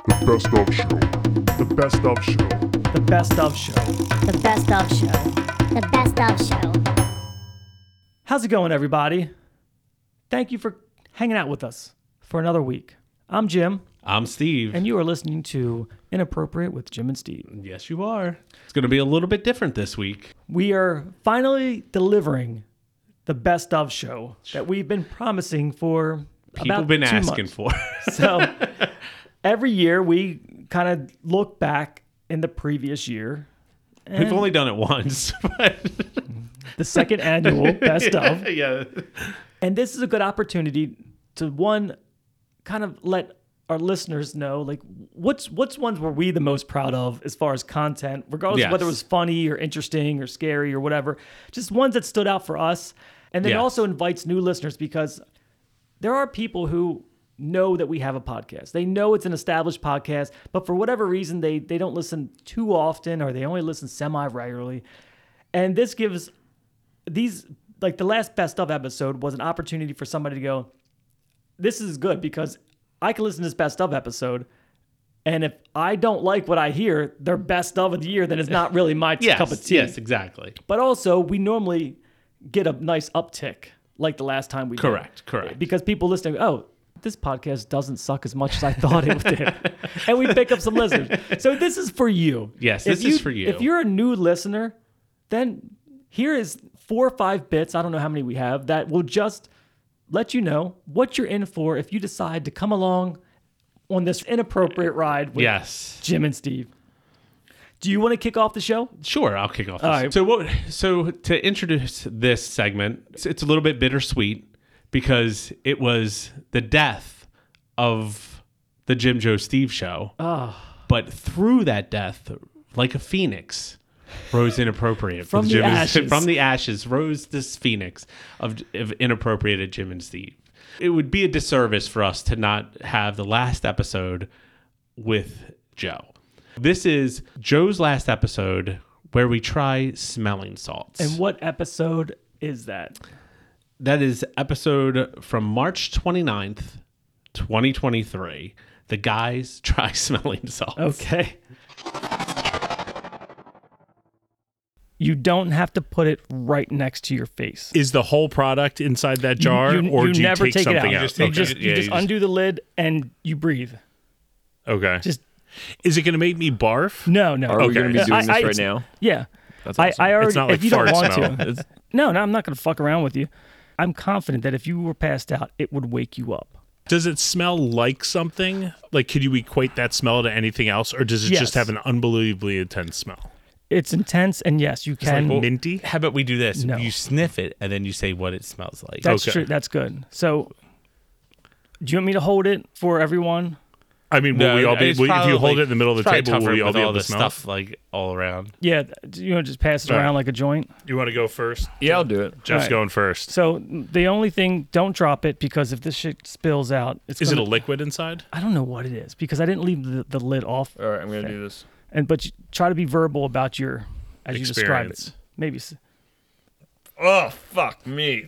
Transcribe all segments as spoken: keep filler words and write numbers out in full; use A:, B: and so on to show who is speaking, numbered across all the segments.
A: The best of show. The best of show.
B: The best of show.
C: The best of show. The best of show.
B: How's it going, everybody? Thank you for hanging out with us for another week. I'm Jim,
D: I'm Steve.
B: and you are listening to Inappropriate with Jim and Steve.
D: Yes, you are. It's going to be a little bit different this week.
B: We are finally delivering the best of show that we've been promising for
D: People
B: about
D: have been
B: two
D: asking
B: months.
D: for.
B: So every year we kind of look back in the previous year.
D: We've
B: and
D: only done it once. But
B: the second annual best of.
D: yeah.
B: And this is a good opportunity to, one, kind of let our listeners know, like, what's what's ones were we the most proud of as far as content, regardless
D: Yes.
B: of whether it was funny or interesting or scary or whatever, just ones that stood out for us. And then it
D: Yes.
B: also invites new listeners because there are people who know that we have a podcast. They know it's an established podcast, but for whatever reason, they they don't listen too often or they only listen semi-regularly. And this gives these, like the last best of episode was an opportunity for somebody to go, this is good because I can listen to this best of episode, and if I don't like what I hear, their best of the year, then it's not really my
D: Yes,
B: cup of tea.
D: yes, exactly.
B: But also, we normally get a nice uptick, like the last time we did.
D: Correct, correct.
B: Because people listening, oh, this podcast doesn't suck as much as I thought it did. And we pick up some listeners. So this is for you.
D: Yes,
B: If
D: this
B: you-
D: is for you.
B: If you're a new listener, then here is four or five bits, I don't know how many we have, that will just let you know what you're in for if you decide to come along on this inappropriate ride with
D: Yes.
B: Jim and Steve. Do you want to kick off the show?
D: Sure, I'll kick off. This.
B: All right.
D: So what? So to introduce this segment, it's, it's a little bit bittersweet because it was the death of the Jim Joe Steve show.
B: Oh.
D: But through that death, like a phoenix, rose inappropriate
B: From
D: for
B: the
D: Jim and-
B: ashes.
D: From the ashes rose this phoenix of, of inappropriated Jim and Steve. It would be a disservice for us to not have the last episode with Joe. This is Joe's last episode where we try smelling salts.
B: And what episode is that?
D: That is episode from March twenty-ninth, twenty twenty-three. The guys try smelling salts.
B: Okay. You don't have to put it right next to your face.
E: Is the whole product inside that jar,
B: you,
E: or
B: you
E: do you
B: never
E: take,
B: take it
E: something
B: out.
E: out?
B: You
E: Okay.
B: just, you
E: Yeah,
B: just undo the lid and you breathe.
E: Okay.
B: Just
E: Is it going to make me barf?
B: no, no.
F: Are we
E: Okay.
F: going to be doing
B: I-
F: this
B: I-
F: right now?
B: Yeah.
F: That's
B: I,
F: awesome.
B: I already.
E: It's not like
B: if you don't
E: fart
B: want
E: smell.
B: to, no, no, I'm not going to fuck around with you. I'm confident that if you were passed out, it would wake you up.
E: Does it smell like something? Like, could you equate that smell to anything else, or does it
B: Yes.
E: just have an unbelievably intense smell?
B: It's intense, and yes, you
E: It's like
B: can.
E: minty.
G: How about we do this?
B: No.
G: You sniff it and then you say what it smells like.
B: That's
E: Okay.
B: true. That's good. So, do you want me to hold it for everyone?
E: I mean, will we all be?
G: it's
E: Will, if you
G: probably-
E: hold it in the middle of
G: it's
E: the
G: probably
E: table, will
G: tougher
E: we all
G: with
E: be
G: all
E: able to
G: the
E: smell
G: stuff like all around.
B: Yeah. Do you want to just pass it
E: All right.
B: around like a joint?
E: it? You want to go first?
F: Yeah, I'll do it.
E: Jeff's
B: All right.
E: going first.
B: So the only thing, don't drop it because if this shit spills out, it's
E: Is
B: gonna,
E: it a liquid inside?
B: I don't know what it is because I didn't leave the, the lid off.
F: All right, I'm going to do this.
B: And but you, try to be verbal about your as you describe it.
E: Experience.
B: Maybe. s-
F: Oh, fuck me.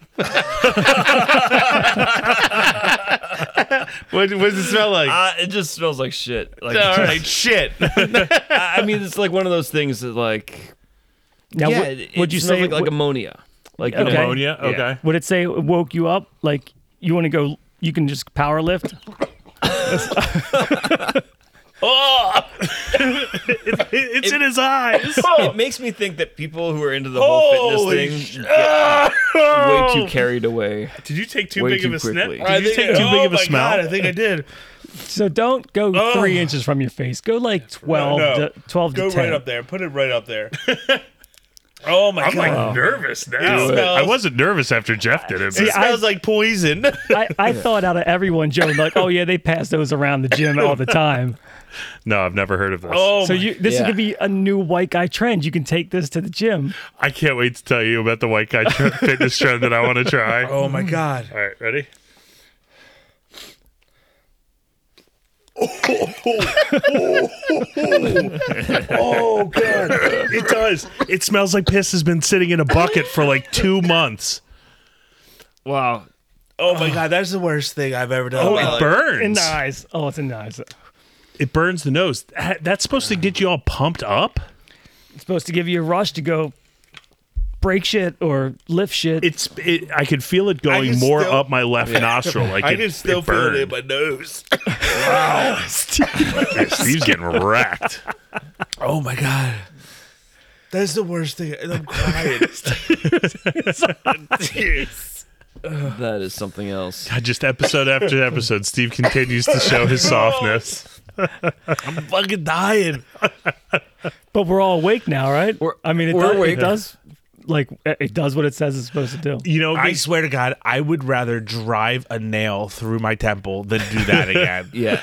G: What, what does it smell like?
F: Uh, it just smells like shit. Like,
G: all right, shit.
F: I I mean, it's like one of those things that, like,
B: Now,
F: yeah,
B: would,
F: it,
B: would
F: it
B: you
F: smells
B: say
F: like, like
B: would,
F: ammonia? Like, you
B: Okay.
F: know,
E: Ammonia.
F: Yeah.
E: Okay.
B: would it say it woke you up? Like you want to go? You can just power lift.
F: Oh!
E: It's in his eyes.
F: It makes me think that people who are into the whole fitness thing get way too carried away.
E: Did you take too
F: Way
E: big
F: too
E: of a sniff?
F: quickly.
E: Did you take too big of a smell?
G: think I did.
B: So don't go
G: Oh.
B: three inches from your face. Go like twelve,
G: No, no.
B: to, twelve
G: Go
B: to ten.
G: right up there. Put it right up there. Oh my
E: I'm
G: god.
E: like nervous now.
G: It smells-
E: I wasn't nervous after Jeff did it.
G: It
E: but-
G: smells like poison.
B: I, I thought out of everyone, Joe, like, oh yeah, they pass those around the gym all the time.
E: No, I've never heard of this.
G: Oh,
B: So
G: my-
B: you, this is
F: Yeah.
B: gonna be a new white guy trend. You can take this to the gym.
E: I can't wait to tell you about the white guy tr- fitness trend that I want to try.
G: oh my god.
E: All right, ready?
G: Oh god.
E: It does. It smells like piss has been sitting in a bucket for like two months.
F: Wow.
G: Oh my god. That's the worst thing I've ever done.
E: Oh,
G: in my
E: it
G: life.
E: burns.
B: In the eyes. Oh, it's in the eyes.
E: It burns the nose. That- That's supposed to get you all pumped up.
B: It's supposed to give you a rush to go break shit or lift shit.
E: It's. It, I could feel it going
G: can
E: more
G: still-
E: up my left nostril. Like
G: I
E: it,
G: can still
E: it
G: feel it in
E: burned.
G: my nose.
E: Yeah, Steve's getting wrecked.
G: Oh my god. That's the worst thing. And I'm crying.
F: That is something else.
E: God, just episode after episode, Steve continues to show his softness.
G: I'm fucking dying.
B: But we're all awake now, right?
F: We're-
B: I mean, it,
F: we're
B: does,
F: awake.
B: it does, like, it does what it says it's supposed to do.
E: You know,
G: I
E: they-
G: swear to God, I would rather drive a nail through my temple than do that again.
F: Yeah.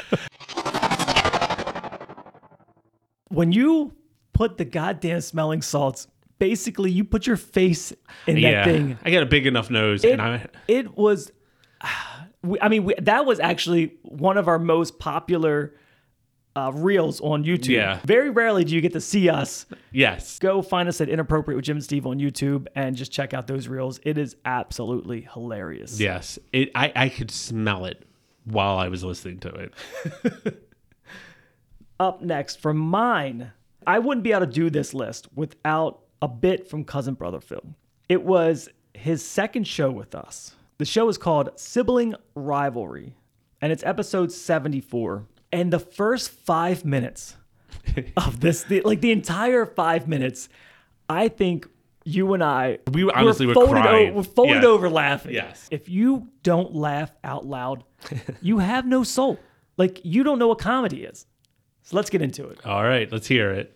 B: When you put the goddamn smelling salts, basically you put your face in that
D: yeah,
B: thing.
D: I got a big enough nose,
B: It,
D: and I
B: it was, we- I mean, we, that was actually one of our most popular uh, reels on YouTube.
D: Yeah.
B: Very rarely do you get to see us.
D: yes,
B: Go find us at Inappropriate with Jim and Steve on YouTube and just check out those reels. It is absolutely hilarious.
D: yes, it. I I could smell it while I was listening to it.
B: Up next from mine, I wouldn't be able to do this list without a bit from Cousin Brother Phil. It was his second show with us. The show is called Sibling Rivalry, and it's episode seventy-four. And the first five minutes of this, the, like the entire five minutes, I think you and I
D: We honestly were
B: folded,
D: crying.
B: o- we're folded
D: Yeah.
B: over laughing.
D: Yes.
B: If you don't laugh out loud, you have no soul. Like, you don't know what comedy is. So let's get into it.
D: All right, let's hear it.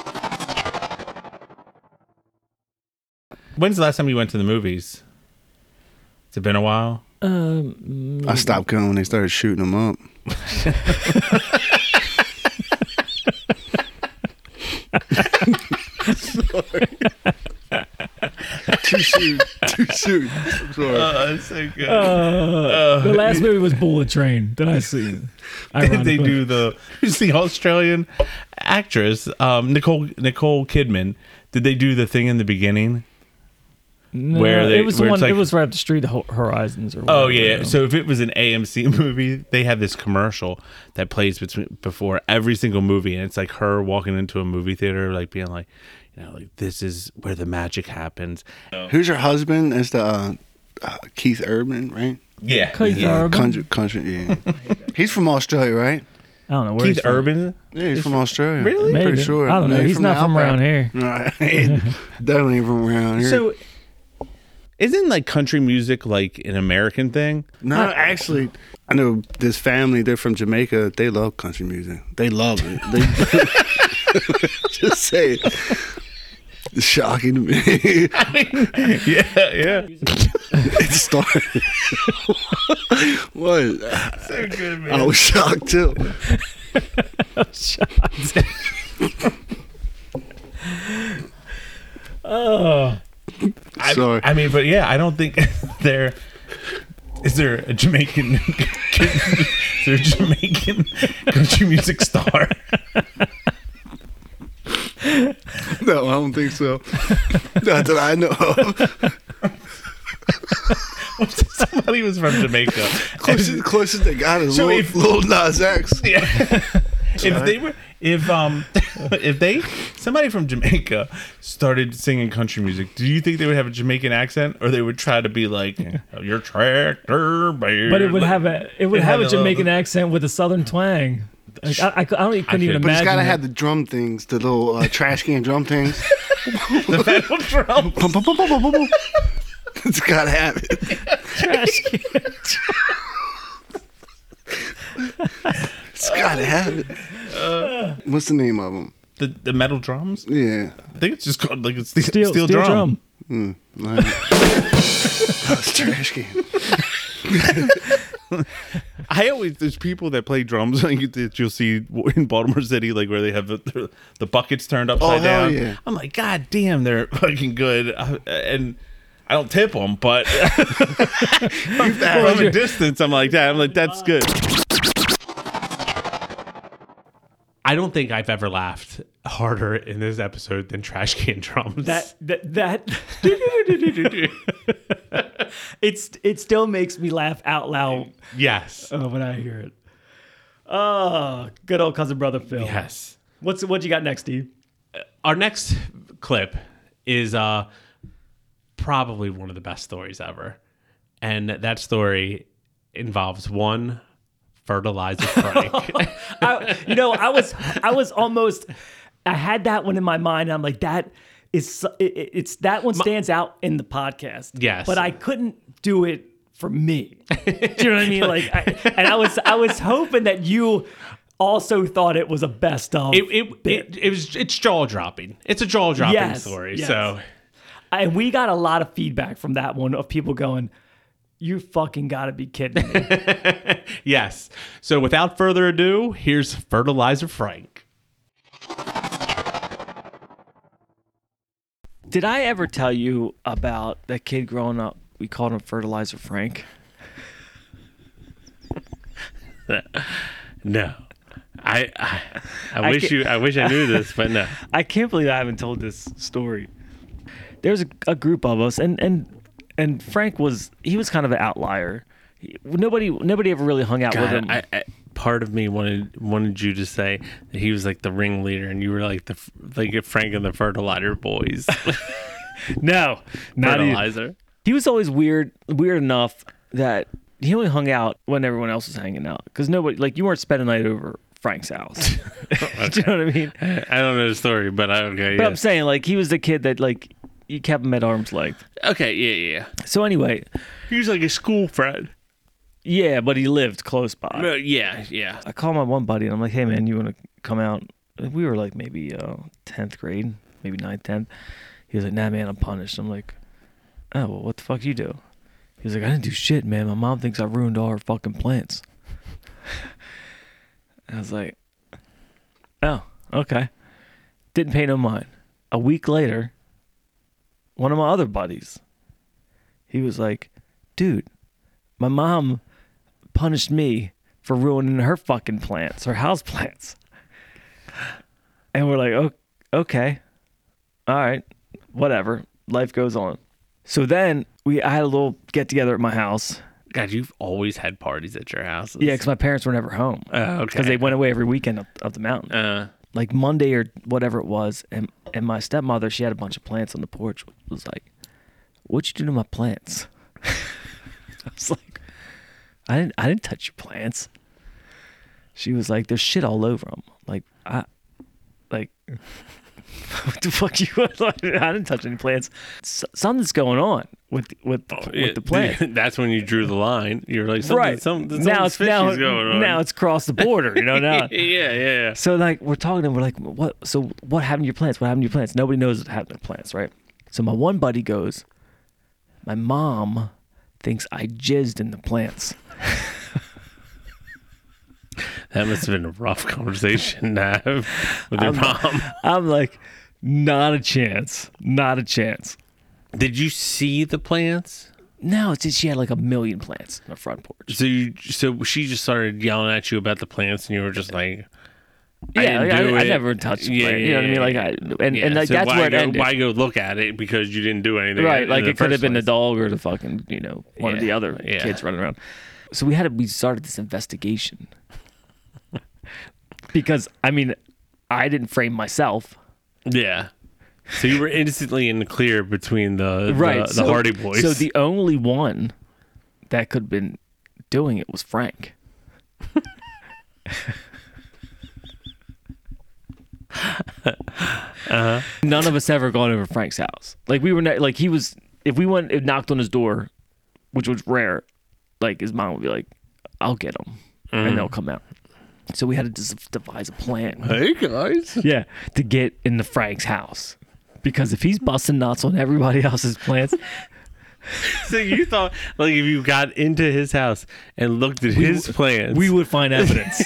G: When's the last time you went to the movies? Has it been a while?
H: I stopped going when they started shooting them up. Too soon. Too soon. I'm sorry.
G: that's so good.
B: The last movie was Bullet Train that I seen.
G: Did they do the who's the Australian actress, um, Nicole Nicole Kidman? Did they do the thing in the beginning?
B: No,
G: where they-
B: it was
G: where
B: one.
G: it's like-
B: it was right up the street, Ho- Horizons. Or
G: Oh
B: whatever,
G: yeah.
B: you know.
G: So if it was an A M C movie, they have this commercial that plays between before every single movie, and it's like her walking into a movie theater, like being like, you know, like this is where the magic happens.
H: Who's your husband? It's the uh, uh, Keith Urban, right?
G: Yeah.
B: Keith
H: Yeah,
B: Urban?
H: country, country. Yeah, he's from Australia, right?
B: I don't know where
G: Keith
B: he's from.
G: Urban.
H: Yeah, he's from Australia.
G: Really?
H: I'm
B: Maybe.
H: pretty sure.
B: I don't know.
H: Yeah,
B: He's not
H: the
B: from
H: outback.
B: around here.
H: Right. Definitely from around here.
G: So isn't like country music like an American thing?
H: no, actually, I know this family. They're from Jamaica. They love country music. They love it. They just say it. It's shocking to me.
G: Yeah, yeah.
H: It started. What?
G: So good, man.
H: I was shocked too.
B: Oh,
G: I,
H: Sorry.
G: I mean, but yeah, I don't think there is there a Jamaican is there a Jamaican country music star?
H: No, I don't think so. Not that I know of.
G: Somebody was from Jamaica.
H: Closest, closest they got is
G: So
H: Lil,
G: if-
H: Lil Nas X.
G: Yeah. If they were, if um, if they somebody from Jamaica started singing country music, do you think they would have a Jamaican accent, or they would try to be like your tractor, baby?
B: but it would have a it would
G: It
B: have
G: had
B: a
G: a little-
B: Jamaican accent with a southern twang. Like, I, I, cou- I don't, couldn't even
G: could-
H: But it's
B: imagine.
H: gotta
B: it.
H: have the drum things, the little uh, trash can drum things.
G: the pedal drum.
H: Bum, bum, bum, bum, bum, bum, bum. It's gotta have it.
B: Trash can.
H: It's gotta have it. What's the name of them?
G: The the metal drums.
H: Yeah.
G: I think it's just called like it's steel,
B: Steel,
G: steel,
B: steel
G: drum.
B: drum.
H: Like, oh, it's trash can.
G: I always there's people that play drums like that you'll see in Baltimore City, like where they have the the, the buckets turned upside
H: Oh, hell
G: down.
H: yeah.
G: I'm like, God damn, they're fucking good, uh, and I don't tip them, but from, from a distance, I'm like that. I'm like, that's good.
D: I don't think I've ever laughed harder in this episode than trash can drums.
B: That that that. it's it still makes me laugh out loud
D: yes.
B: uh, when I hear it. Oh, good old cousin brother Phil.
D: Yes.
B: What's what you got next, Steve?
D: Our next clip is uh, probably one of the best stories ever. And that story involves one fertilizer Frank.
B: I, you know, I was I was almost I had that one in my mind. And I'm like, that is it, it's that one stands out in the podcast.
D: Yes.
B: But I couldn't do it for me. Do you know what I mean? Like, I, and I was I was hoping that you also thought it was a best of.
D: It it,
B: bit.
D: it it was it's jaw dropping. It's a jaw dropping
B: Yes,
D: story.
B: yes.
D: So
B: And we got a lot of feedback from that one of people going, "You fucking gotta be kidding me."
D: yes. So without further ado, here's Fertilizer Frank.
B: Did I ever tell you about that kid growing up? We called him Fertilizer Frank.
E: No. I I, I,
B: I
E: wish
B: can't-
E: you I wish I knew this, but no.
B: I can't believe I haven't told this story. There's a, a group of us, and and and Frank was he was kind of an outlier. He- Nobody nobody ever really hung out with him.
E: God, I, I, part of me wanted wanted you to say that he was like the ringleader, and you were like the like Frank and the Fertilizer Boys.
B: no, not even.
E: Fertilizer.
B: He was always weird, weird enough that he only hung out when everyone else was hanging out. Because nobody, like, you weren't spending the night over Frank's house. Do you know what I mean?
E: I don't know the story, but I okay.
B: But
E: Yeah.
B: I'm saying, like, he was the kid that, like, you kept him at arm's length.
E: Okay, yeah, yeah.
B: So anyway,
E: He was like a school friend.
B: yeah, but he lived close by.
E: Uh, yeah, yeah.
B: I called my one buddy and I'm like, hey man, you want to come out? We were like maybe uh, tenth grade, maybe ninth, tenth. He was like, nah man, I'm punished. I'm like, oh, well, what the fuck you do? He was like, I didn't do shit, man. My mom thinks I ruined all her fucking plants. I was like, oh, okay. Didn't pay no mind. A week later, one of my other buddies, he was like, dude, my mom punished me for ruining her fucking plants, her house plants. And we're like, oh, okay. All right. Whatever. Life goes on. So then we I had a little get together at my house.
E: God, you've always had parties at your houses.
B: Yeah, because my parents were never home.
E: Oh, okay.
B: Because they went away every weekend up, up the mountain.
E: Uh,
B: Like Monday or whatever it was. And, and my stepmother, she had a bunch of plants on the porch. Was like, what'd you do to my plants? I was like, I didn't, I didn't touch your plants. She was like, there's shit all over them. Like, I, like, what the fuck you? I didn't touch any plants. S- something's going on with with with the plants.
E: That's when you drew the line. You're like, something,
B: Right
E: Something,
B: now, it's
E: fishy's
B: now
E: going on.
B: now it's crossed the border. You know now.
E: yeah, yeah.
B: So like we're talking and we're like, what? So what happened to your plants? What happened to your plants? Nobody knows what happened to plants, right? So my one buddy goes, my mom thinks I jizzed in the plants.
E: That must have been a rough conversation to have with your
B: I'm-
E: mom.
B: I'm like, not a chance, not a chance.
E: Did you see the plants?
B: No, it's just she had like a million plants on the front porch.
E: So you, so she just started yelling at you about the plants, and you were just like, I
B: Yeah,
E: didn't
B: I,
E: do
B: I, I
E: it.
B: never touched.
E: Yeah,
B: Yeah, you know what I mean.
E: yeah,
B: Like,
E: yeah.
B: I, and
E: Yeah,
B: and like
E: so
B: that's
E: why
B: where it
E: go,
B: ended.
E: Why go look at it because you didn't do anything?
B: Right,
E: in
B: like
E: the
B: it could have
E: first
B: been the
E: place.
B: dog or the fucking, you know, one of the
E: Yeah,
B: other
E: yeah.
B: kids running around. So we had to, we started this investigation because I mean, I didn't frame myself.
E: Yeah. So you were instantly in the clear between the
B: Right,
E: the,
B: so,
E: the Hardy Boys.
B: So the only one that could have been doing it was Frank.
E: uh-huh.
B: None of us ever gone over Frank's house. Like we were ne- like he was. If we went, it knocked on his door, which was rare. Like his mom would be like, "I'll get them,"
E: Mm.
B: and they'll come out. So we had to just devise a plan.
E: Hey guys.
B: Yeah, to get into Frank's house, because if he's busting nuts on everybody else's plants,
E: So you thought like if you got into his house and looked at his plans,
B: we would find evidence.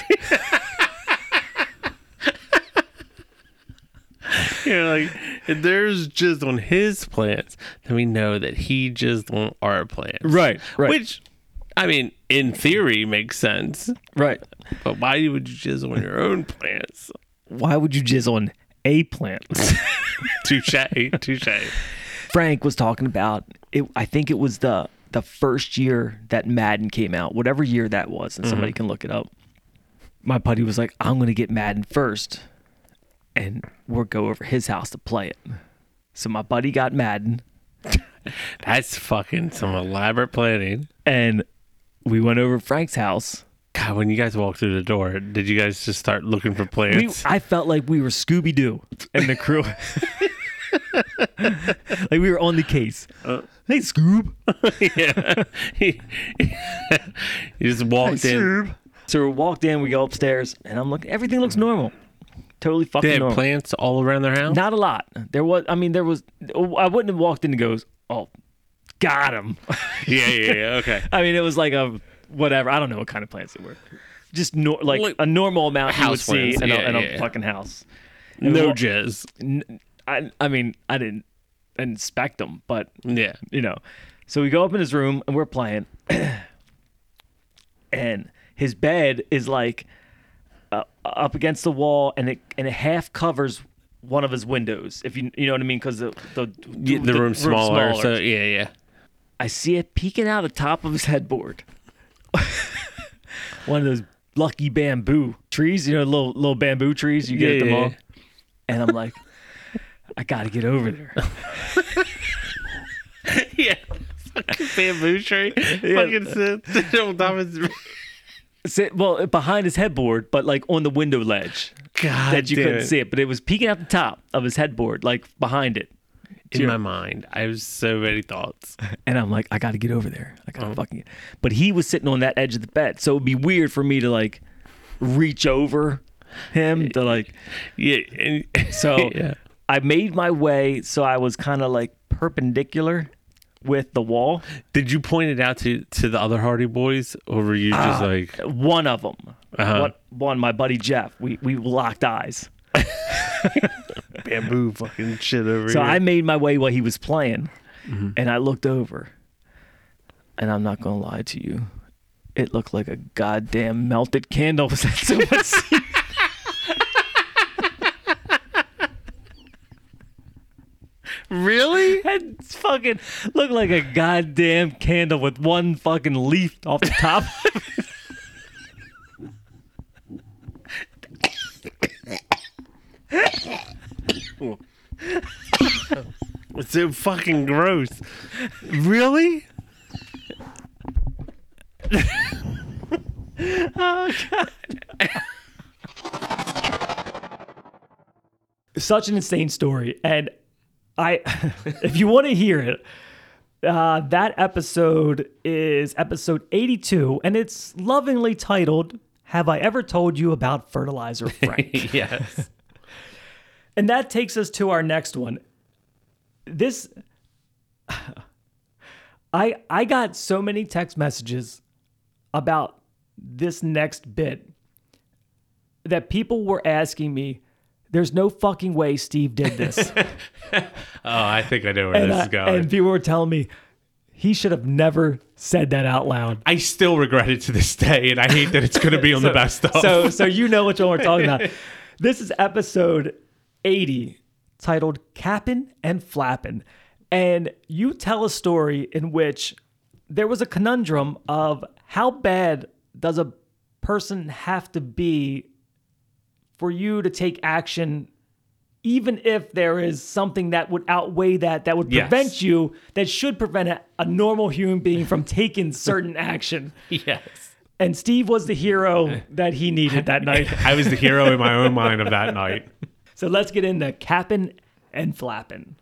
E: you're like, if there's just on his plants, then we know that he just on our plants.
B: Right, right.
E: Which, I mean, in theory makes sense.
B: Right.
E: But why would you just on your own plants?
B: Why would you jizz on a plant?
E: Touche, touche.
B: Frank was talking about it. I think it was the the first year that Madden came out, whatever year that was, and somebody can look it up. my buddy was like, I'm gonna get Madden first, and we'll go over his house to play it. So my buddy got Madden,
E: That's fucking some elaborate planning.
B: and we went over to Frank's house.
E: God, when you guys walked through the door, did you guys just start looking for
B: We,
E: plants?
B: I felt like we were Scooby Doo and the crew. Like we were on the case.
E: Uh,
B: Hey, Scoob.
E: yeah. He- you just walked in.
B: So we walked in, we go upstairs, and I'm looking. Everything looks normal. Totally fucking
E: They had
B: normal.
E: plants all around their house?
B: Not a lot. There was. I mean, there was. I wouldn't have walked in and goes, "Oh, got him."
E: yeah, yeah, yeah. Okay.
B: I mean, it was like a whatever. I don't know what kind of plants they were. Just nor- like
E: Like,
B: a normal amount you would
E: house
B: see
E: plants.
B: in, a,
E: Yeah,
B: in a
E: yeah.
B: fucking house. And
E: No
B: wa-
E: jizz.
B: N- I, I mean, I didn't inspect them, but
E: Yeah.
B: you know. So we go up in his room and we're playing, and his bed is like uh, up against the wall, and it and it half covers one of his windows. If you you know what I mean, because the the,
E: Yeah, the, room's smaller, so yeah, yeah.
B: I see it peeking out the top of his headboard. One of those lucky bamboo trees, you know, little little bamboo trees you get
E: Yeah,
B: at the
E: yeah,
B: mall.
E: yeah.
B: And I'm like, I got to get over there.
E: Yeah. Fucking bamboo tree. Fucking sit on top of his...
B: Sit, well, behind his headboard, but like on the window ledge.
E: God
B: that you
E: damn
B: couldn't
E: it.
B: see it, but it was peeking out the top of his headboard, like behind it.
E: In my mind, I have so many thoughts.
B: And I'm like, I got to get over there. I got to fucking get. But he was sitting on that edge of the bed, so it'd be weird for me to like reach over him to like.
E: Yeah. And,
B: So
E: yeah.
B: I made my way, so I was kind of like perpendicular with the wall.
E: Did you point it out to, to the other Hardy Boys, or were you just like...
B: One of them,
E: Uh-huh.
B: one, one, my buddy Jeff. We we locked eyes.
E: bamboo fucking shit over
B: So
E: here?
B: I made my way while he was playing, and I looked over, and I'm not gonna lie to you, it looked like a goddamn melted candle was at someone's seat.
E: Really?
B: It fucking looked like a goddamn candle with one fucking leaf off the top.
E: It's so fucking gross. Really?
B: Oh god. Such an insane story, and I, if you want to hear it, uh, that episode is episode eighty-two, and it's lovingly titled "Have I Ever Told You About Fertilizer, Frank?"
E: Yes.
B: And that takes us to our next one. This, I I got so many text messages about this next bit that people were asking me, there's no fucking way Steve did this.
D: Oh, I think I know where
B: and,
D: this
B: I-
D: is going.
B: and people were telling me he should have never said that out loud.
D: I still regret it to this day, and I hate that it's going to be on the best of.
B: So so you know which one we're talking about. This is episode eighty, titled Cappin' and Flappin'. And you tell a story in which there was a conundrum of how bad does a person have to be for you to take action, even if there is something that would outweigh that, that would
D: Yes.
B: prevent you, that should prevent a, a normal human being from taking certain action.
D: yes.
B: And Steve was the hero that he needed that night.
D: I was the hero in my own mind of that night.
B: So let's get into capping and flapping.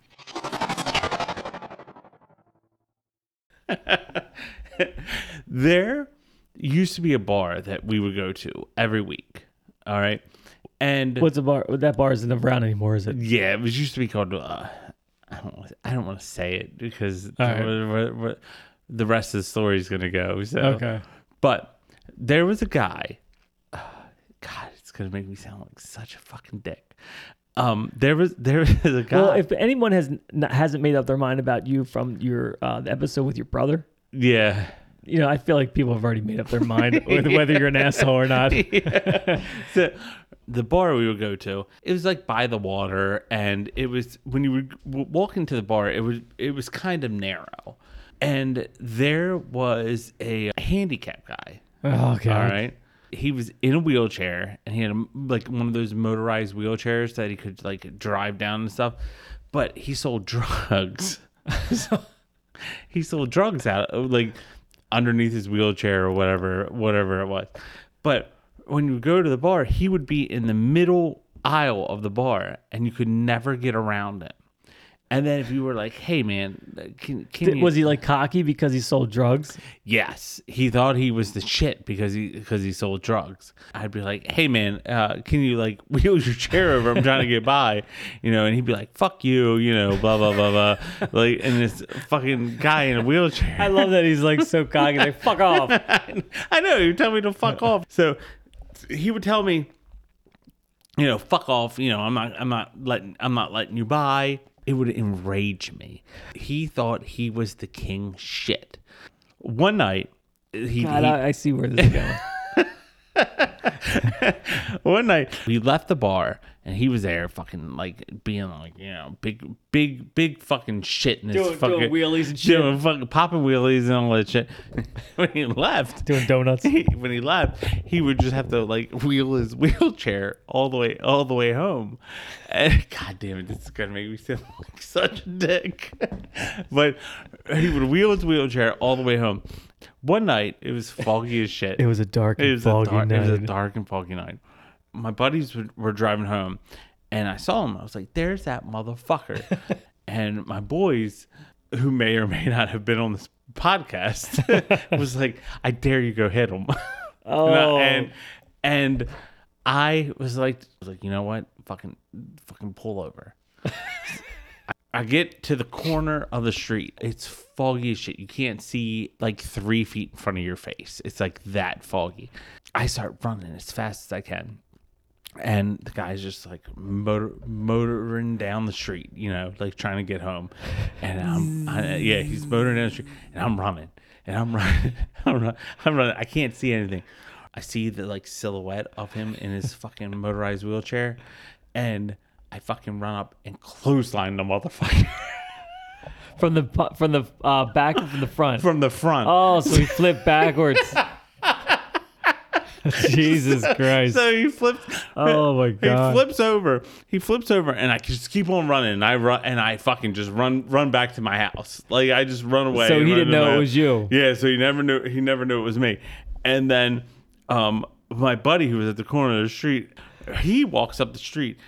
E: There used to be a bar that we would go to every week. All right. And
B: What's the bar? That bar isn't around anymore, is it?
E: yeah, it was used to be called. Uh, I don't. wanna- I don't want to say it because
B: All right.
E: the, the- the rest of the story is gonna go. So. But there was a guy. God, it's gonna make me sound like such a fucking dick. Um, there was there was a guy.
B: Well, if anyone has n- hasn't made up their mind about you from your uh, the episode with your brother,
E: yeah.
B: you know, I feel like people have already made up their mind with whether you're an asshole or not.
E: So the bar we would go to, it was like by the water, and it was when you would w- walk into the bar, it was it was kind of narrow, and there was a handicap guy.
B: Oh, God.
E: All right. he was in a wheelchair, and he had a, like one of those motorized wheelchairs that he could like drive down and stuff. But he sold drugs. So he sold drugs out like underneath his wheelchair or whatever, whatever it was. But when you go to the bar, he would be in the middle aisle of the bar, and you could never get around him. And then if you were like, "Hey, man, can, can
B: Did-
E: you?"
B: was he like cocky because he sold drugs?
E: Yes, he thought he was the shit because he because he sold drugs. I'd be like, "Hey, man, uh, can you like wheel your chair over? I'm trying to get by," you know. And he'd be like, "Fuck you," you know, blah blah blah blah. Like, and this fucking guy in a wheelchair.
B: I love that he's like so cocky, like fuck off.
E: I know, he would tell me to fuck off. So he would tell me, you know, fuck off. You know, I'm not, I'm not letting, I'm not letting you by. It would enrage me. He thought he was the king shit. One night, he,
B: God,
E: he
B: I, I see where this is going.
E: one night we left the bar and he was there fucking like being like, you know, big big big fucking shit in his
B: Doing-
E: fucking
B: doing wheelies and shit.
E: doing fucking popping wheelies and all that shit. When he left,
B: Doing donuts.
E: he, when he left, he would just have to like wheel his wheelchair all the way all the way home. And God damn it, this is gonna make me sound like such a dick. But he would wheel his wheelchair all the way home. One night, it was foggy as shit.
B: It was a dark and
E: It was
B: foggy
E: a dark,
B: night.
E: It was a dark and foggy night. My buddies were, were driving home, and I saw him. I was like, "There's that motherfucker." And my boys, who may or may not have been on this podcast, was like, "I dare you go hit him."
B: Oh.
E: and and I was like, I was like, you know what? Fucking fucking pull over. I get to the corner of the street. It's foggy as shit. You can't see like three feet in front of your face. It's like that foggy. I start running as fast as I can. And the guy's just like motor, motoring down the street, you know, like trying to get home. And I'm, I, yeah, he's motoring down the street. And I'm running. And I'm running. I'm running. I'm running. I can't see anything. I see the like silhouette of him in his fucking motorized wheelchair. And I fucking run up and clothesline the motherfucker
B: From the pu- from the uh, back or from the front?
E: from the front.
B: Oh, so he flipped backwards. Jesus Christ.
E: So he flips.
B: Oh, my God.
E: He flips over. He flips over, and I just keep on running. And I run, and I fucking just run, run back to my house. Like I just run away.
B: So
E: and
B: he
E: run
B: didn't
E: to
B: know
E: my
B: it
E: house.
B: was you.
E: Yeah. So he never knew. He never knew it was me. And then, um, my buddy who was at the corner of the street, he walks up the street.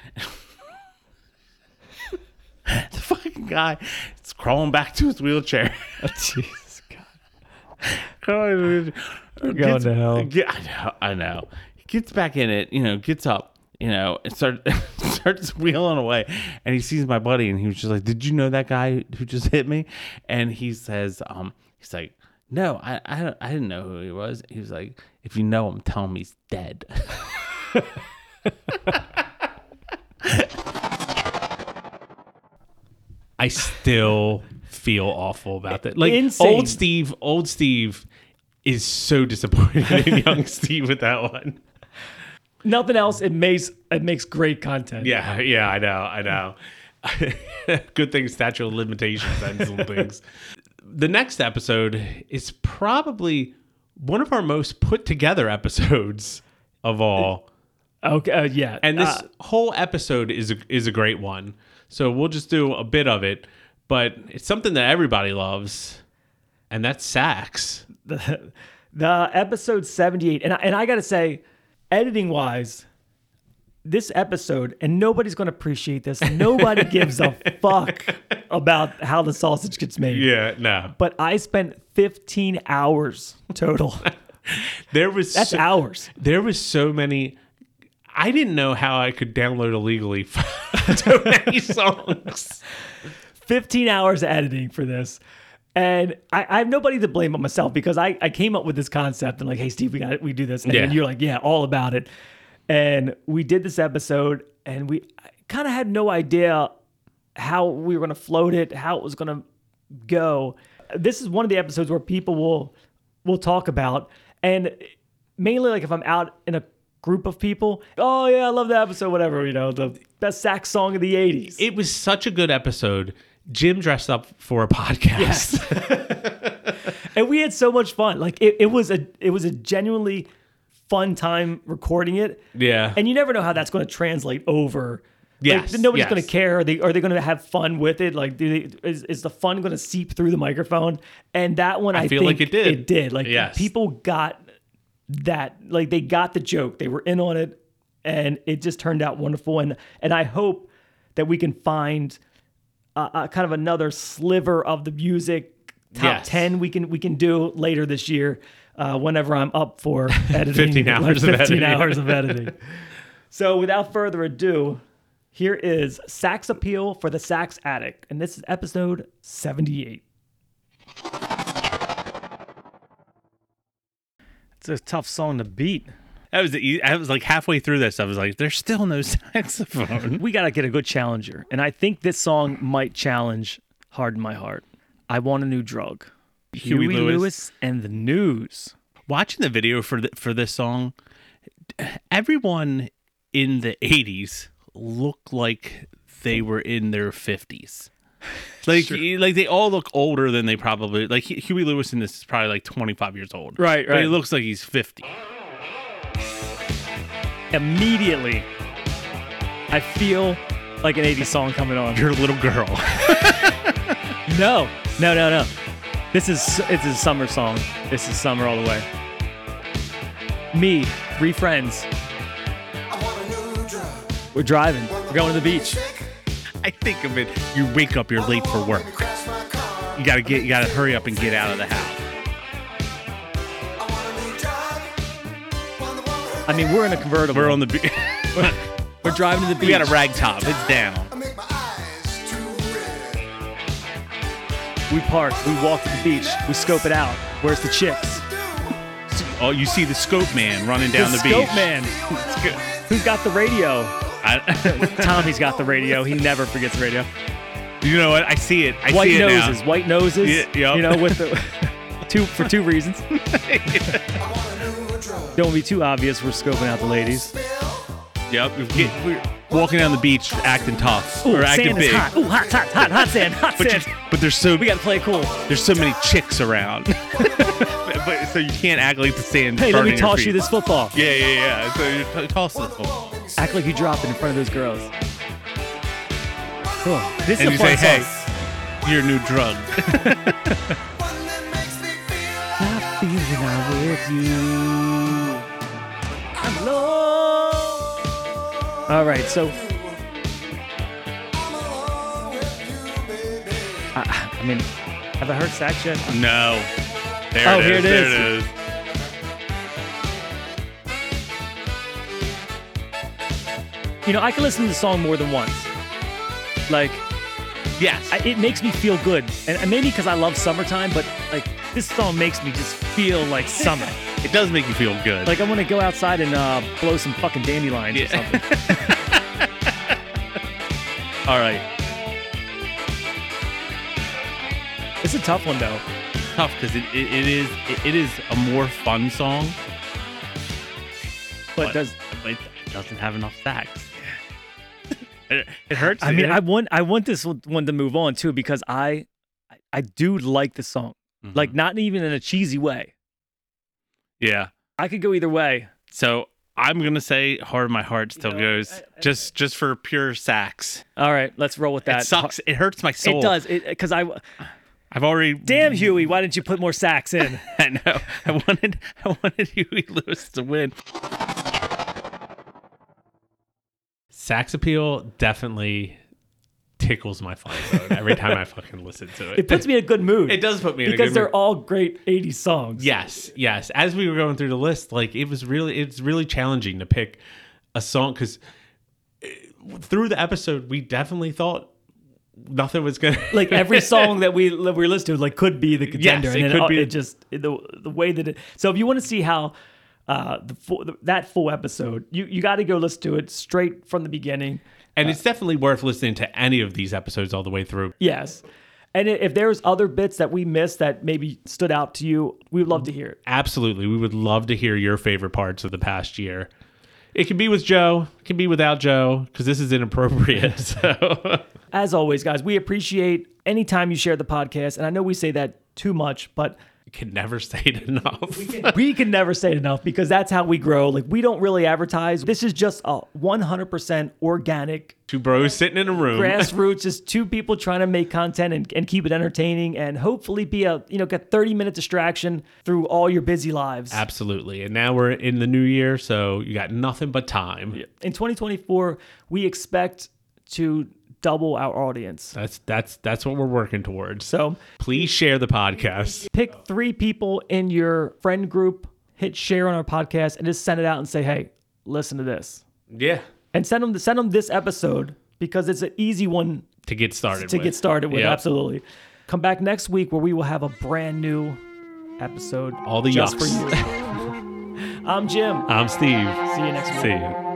E: The fucking guy is crawling back to his wheelchair.
B: Jesus God.
E: Crawling to his wheelchair.
B: We're going to hell.
E: Get, I know, I know. He gets back in it, you know, gets up, you know, and start, starts wheeling away. And he sees my buddy, and he was just like, "Did you know that guy who just hit me?" And he says, um, he's like, "No, I, I, don't- I didn't know who he was." He was like, "If you know him, tell him he's dead."
D: I still feel awful about that. Like
B: Insane.
D: old Steve, old Steve is so disappointed in young Steve with that one.
B: Nothing else. It makes it makes great content.
D: Yeah, yeah, I know, I know. Good thing statute of limitations and some things. The next episode is probably one of our most put together episodes of all.
B: Okay. Uh, yeah.
D: And this
B: Uh,
D: whole episode is a, is a great one. So we'll just do a bit of it, but it's something that everybody loves, and that's sax.
B: the, the episode seventy-eight, and I, and I gotta say, editing wise, this episode, and nobody's gonna appreciate this. Nobody gives a fuck about how the sausage gets made.
D: Yeah, no.
B: But I spent fifteen hours total.
D: There was
B: That's
D: so,
B: hours.
D: there was so many. I didn't know how I could download illegally so many songs.
B: fifteen hours of editing for this. And I, I have nobody to blame but myself, because I, I came up with this concept and like, "Hey Steve, we got it, we do this." And
D: Yeah.
B: then you're like, "Yeah, all about it." And we did this episode, and we kind of had no idea how we were going to float it, how it was going to go. This is one of the episodes where people will will talk about, and mainly like if I'm out in a group of people, "Oh yeah, I love that episode," whatever, you know, the best sax song of the eighties.
D: It was such a good episode. Jim dressed up for a podcast.
B: And we had so much fun. Like it, it was a it was a genuinely fun time recording it.
D: Yeah.
B: And you never know how that's going to translate over.
D: Yes,
B: Like, nobody's
D: yes.
B: going to care. Are they, are they going to have fun with it? Like, do they, is, is the fun going to seep through the microphone? And that one, I,
D: I feel
B: think
D: like it did.
B: It did. Like,
D: Yes.
B: people got that. Like, they got the joke. They were in on it, and it just turned out wonderful. And and I hope that we can find uh, uh, kind of another sliver of the music top
D: Yes.
B: ten we can we can do later this year. Uh, whenever I'm up for editing,
D: fifteen
B: like
D: hours of
B: fifteen
D: editing.
B: hours of editing. So without further ado, here is Sax Appeal for the Sax Addict, and this is episode seventy-eight. It's a tough song to beat.
E: I was e, I was like halfway through this. I was like, there's still no saxophone.
B: We got to get a good challenger, and I think this song might challenge Harden My Heart. I Want a New Drug.
E: Huey
B: Huey
E: Lewis.
B: Lewis and the News.
E: Watching the video for the, for this song, everyone in the eighties looked like they were in their fifties. Like, like they all look older than they probably like. Huey Lewis in this is probably like twenty-five years old.
B: Right,
E: But
B: right.
E: he looks like he's fifty.
B: Immediately, I feel like an eighties song coming on.
E: You're a little girl.
B: No, no, no, no. This is it's a summer song. This is summer all the way. Me, three friends. We're driving. We're going to the beach.
E: I think of it. You wake up. You're late for work. You gotta get. You gotta hurry up and get out of the house.
B: I mean, we're in a convertible.
E: We're on the beach.
B: We're driving to the beach.
E: We got a rag top. It's down.
B: We park. We walk to the beach. We scope it out. Where's the chicks?
E: Oh, you see the scope man running down the,
B: the
E: beach.
B: scope man. Who's got the radio?
E: I,
B: Tommy's got the radio. He never forgets the radio.
E: you know what? I see it. I
B: White
E: see it
B: noses.
E: now.
B: White noses.
E: Yeah, yep.
B: You know, with the two for two reasons. Don't be too obvious. We're scoping out the ladies.
E: Yep. We get, we're walking down the beach, acting tough
B: Ooh,
E: or acting
B: sand is
E: big.
B: hot. Ooh, hot, hot, hot, hot sand, hot
E: But,
B: sand.
E: you- but there's so
B: We got to play it cool.
E: there's so many chicks around. but, but so you can't act like the sand.
B: Hey, let me toss you this football.
E: Yeah, yeah, yeah. So you t- toss the football,
B: Act like you dropped it in front of those girls. Cool. This
E: and
B: is
E: you
B: a fun
E: say,
B: song.
E: "Hey, you're a new drug."
B: Stop feeling I'm with you. I'm low. All right, so I, I mean, have I heard sax yet?
E: No. There
B: Oh,
E: it is.
B: here it
E: there
B: is.
E: it is.
B: You know, I can listen to the song more than once. Like,
E: Yes.
B: I, it makes me feel good, and, and maybe because I love summertime, but like this song makes me just feel like summer.
E: It does make you feel good.
B: Like I want to go outside and uh, blow some fucking dandelions or
E: Yeah.
B: something. All right. It's a tough one though.
E: tough because it, it, it is it, it is a more fun song,
B: But
E: but,
B: does
E: but it doesn't have enough sax. it, it hurts.
B: I mean,
E: it-
B: I want I want this one to move on too because I I, I do like the song,
E: Mhm.
B: like not even in a cheesy way.
E: yeah.
B: I could go either way.
E: So I'm gonna say "Hard My Heart" still
B: know,
E: goes
B: I- I-
E: just just for pure sax.
B: All right, let's roll with that.
E: It sucks. It hurts my soul.
B: It does. It because I
E: I've already.
B: damn Huey, why didn't you put more sax in?
E: I know. I wanted. I wanted Huey Lewis to win.
D: Sax Appeal definitely tickles my funny bone every time I fucking listen to it.
B: It puts me in a good mood.
D: It does put me in a
B: because
D: good
B: they're
D: mood.
B: all great eighties songs.
D: Yes, yes. As we were going through the list, like it was really, it's really challenging to pick a song because through the episode, we definitely thought nothing was gonna
B: Like every song that we that we listened to, like could be the contender.
D: Yes,
B: and
D: it
B: then
D: could be.
B: It just the the way that it. So if you want to see how uh, the full, that full episode, you you got to go listen to it straight from the beginning.
D: And it's definitely worth listening to any of these episodes all the way through.
B: Yes. And i- if there's other bits that we missed that maybe stood out to you, we would love to hear it.
D: Absolutely, we would love to hear your favorite parts of the past year. It can be with Joe, it can be without Joe, because this is inappropriate. So.
B: As always, guys, we appreciate any time you share the podcast. And I know we say that too much, but
D: can never say it enough.
B: We can never say it enough because that's how we grow. Like, we don't really advertise. This is just a one hundred percent organic,
D: Two bros sitting in a room.
B: grassroots, just two people trying to make content and, and keep it entertaining and hopefully be a, you know, get thirty minute distraction through all your busy lives.
D: Absolutely. And now we're in the new year, so you got nothing but time.
B: In twenty twenty-four, we expect to double our audience.
D: That's that's that's what we're working towards.
B: So
D: Please share the podcast.
B: pick three people in your friend group, hit share on our podcast, and just send it out and say, hey, listen to this.
D: Yeah.
B: And send them, send them this episode because it's an easy one
D: To get started
B: to
D: with.
B: get started with.
D: Yep.
B: Absolutely. Come back next week where we will have a brand new episode
D: All the
B: just
D: yucks.
B: for you. I'm Jim.
D: I'm Steve.
B: See you next week.
D: See you.